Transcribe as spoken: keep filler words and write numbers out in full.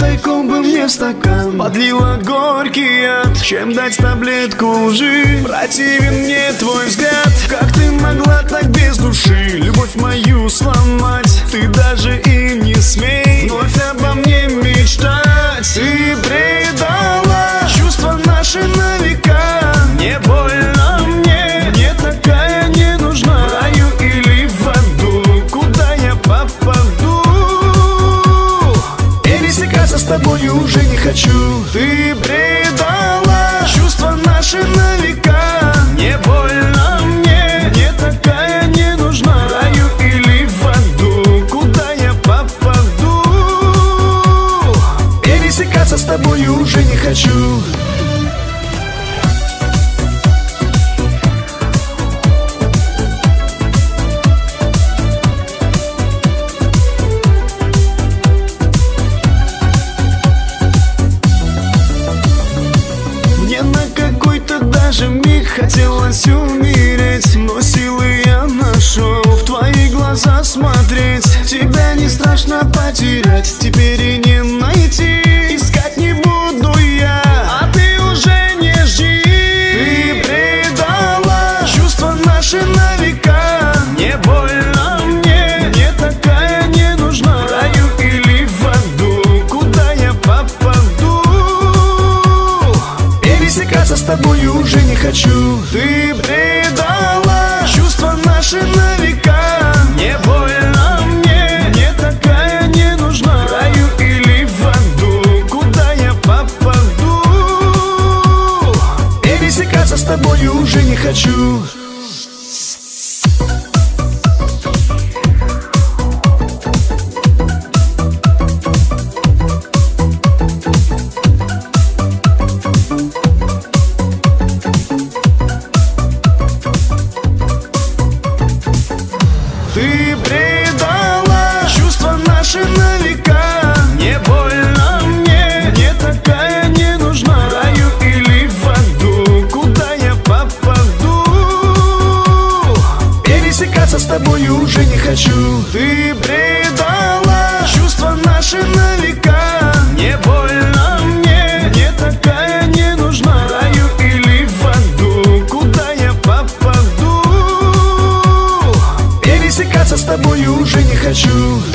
тайком бы мне в стакан подлила горький яд. Чем дать таблетку лжи, противен мне твой взгляд. Как ты могла так без души любовь мою сломать? Ты даже и не смей вновь обо мне мечтать. Ты предала чувства наши на века. Не больно мне, мне такая не нужна. В раю или в аду, куда я попаду? Пересекаться с тобою уже не хочу. Ты предала чувства наши на века. Не больно мне, мне такая не нужна. В раю или в аду, куда я попаду? Пересекаться с тобою уже не хочу. Даже миг хотелось умереть, но силы я нашел в твои глаза смотреть. Тебя не страшно потерять, теперь и не найти. Искать не буду я, а ты уже не жди. Ты предала чувства наши на века. Не больно мне, мне такая не нужна. В раю или в аду, куда я попаду? Пересекаться с тобою уже не хочу. Ты предала чувства наши на века. Не больно мне, мне такая не нужна. В раю или в аду, куда я попаду? Пересекаться с тобою уже не хочу. Ты предала чувства наши на века. Не больно мне, мне такая не нужна. В раю или в аду, куда я попаду? Пересекаться с тобою уже не хочу. Ты предала чувства наши на века. Не больно мне, мне такая не нужна. В раю или в аду, куда я попаду? Пересекаться с тобою уже не хочу.